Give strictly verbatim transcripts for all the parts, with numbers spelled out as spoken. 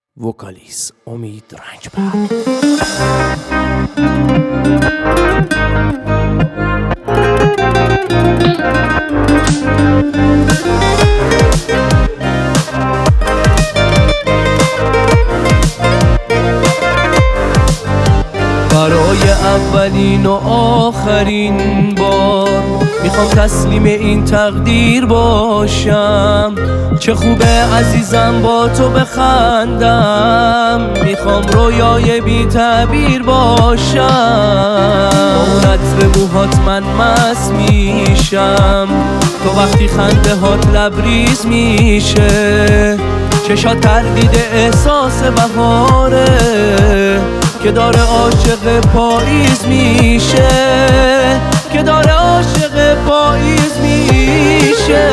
وکالیست امید رنجبر. برای اولین و آخرین بار میخوام تسلیم این تقدیر باشم. چه خوبه عزیزم با تو بخندم، میخوام رویای بی تعبیر باشم. با اون عطر موهات من مست میشم، تو وقتی خنده هات لبریز میشه. چشات تردید احساس بهاره که داره عاشق پاییز میشه، که داره عاشق پاییز میشه.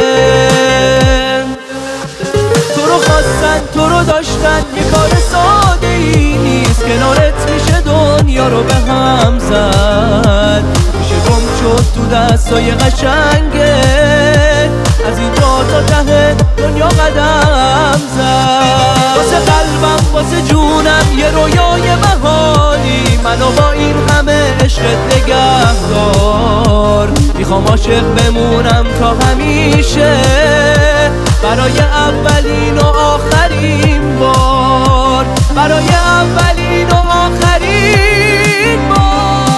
تو رو خواستن تو رو داشتن یه کار ساده ای نیست، کنارت میشه دنیا رو به هم زد، میشه گم شد تو دستای قشنگت، از اینجا تا ته دنیا قدم زد. واسه قلبم واسه جونم یه رویای بهاری، منو با این همه عشقت نگهدار. میخوام عاشق بمونم تا همیشه، برای اولین و آخرین بار، برای اولین و آخرین بار.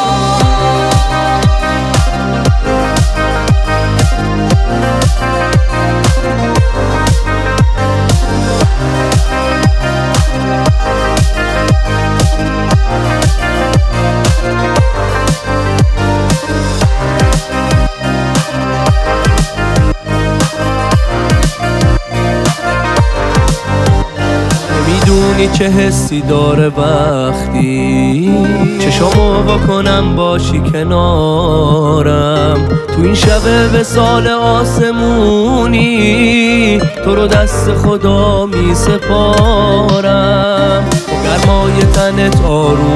میدونی چه حسی داره وقتی چشامو بکنم باشی کنارم. تو این شب وصال آسمونی تو رو دست خدا می سپارم. با گرمای تنت آروم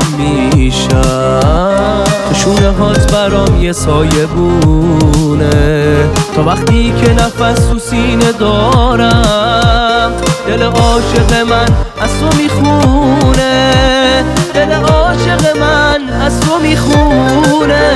میشم، تو شونه هات برام یه سایه بونه. تا وقتی که نفس تو سینه دارم، دل عاشق من از تو میخونه، دل عاشق من از تو میخونه.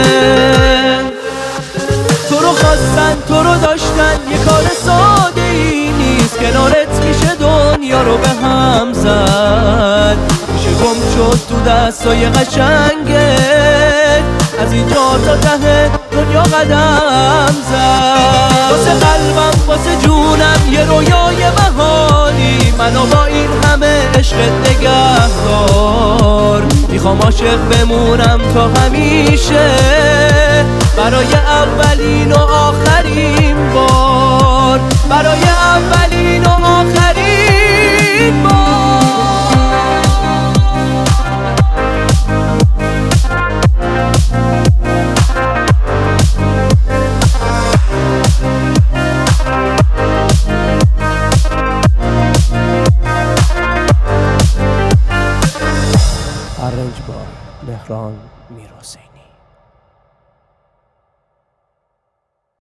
تو رو خواستن تو رو داشتن یه کار ساده ای نیست، کنارت میشه دنیا رو به هم زد، میشه گم شد تو دستای قشنگت، از اینجا تا ته دنیا قدم زد. واسه قلبم واسه جونم یه رویای بهاری، منو با این همه عشقت نگهدار. میخوام عاشق بمونم تا همیشه، برای اولین و